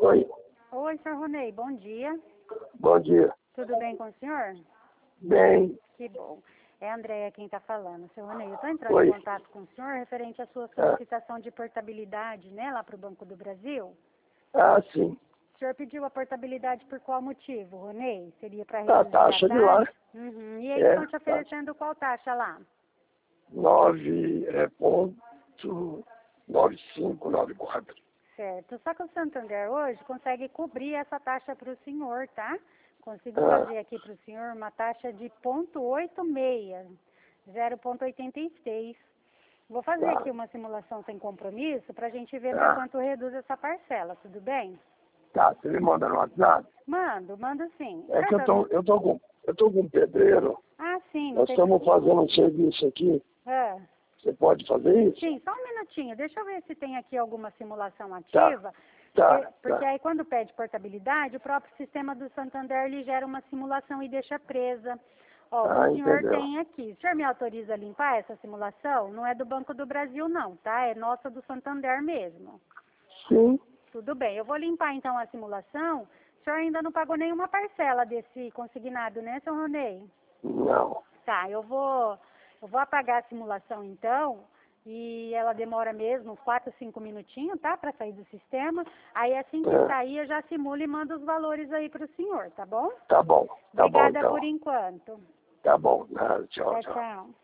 Oi, Oi, senhor Ronei, bom dia. bom dia. Tudo bem com o senhor? Bem, Que bom. É a Andréia quem está falando. Senhor Ronei, eu estou entrando Oi. em contato com o senhor referente à sua solicitação de portabilidade, né, lá para o Banco do Brasil. sim. O senhor pediu a portabilidade por qual motivo, Ronei? Seria para A reduzir taxa a de lá taxa? Uhum. E eles é estão te oferecendo qual taxa lá? 9,9594. Certo. Só que o Santander hoje consegue cobrir essa taxa para o senhor, tá? Consigo Ah, fazer aqui para o senhor uma taxa de 0,86, 0,86. Vou fazer tá, aqui uma simulação sem compromisso para a gente ver para tá, quanto reduz essa parcela, tudo bem? tá. Você me manda no WhatsApp? Mando sim. É que eu tô com um pedreiro. Ah, sim, não Nós tem estamos problema. fazendo um serviço aqui. Ah, Você pode fazer isso? sim, só um minutinho. Deixa eu ver se tem aqui alguma simulação Tá, ativa. tá, Porque tá. aí quando pede portabilidade, o próprio sistema do Santander ele gera uma simulação e deixa presa. Ó, o que o senhor Entendeu? tem aqui. O senhor me autoriza a limpar essa simulação? Não é do Banco do Brasil não, tá? É nossa do Santander mesmo. Sim. Tudo bem, eu vou limpar então a simulação. O senhor ainda não pagou nenhuma parcela desse consignado, né, seu Ronei? Não. Tá, eu vou apagar a simulação então, e ela demora mesmo uns 4, 5 minutinhos, tá? Para sair do sistema. Aí assim que É, sair, eu já simulo e mando os valores aí para o senhor, tá bom? tá bom Obrigada então. por enquanto. Tá bom. Tchau, Tchau, tchau. tchau.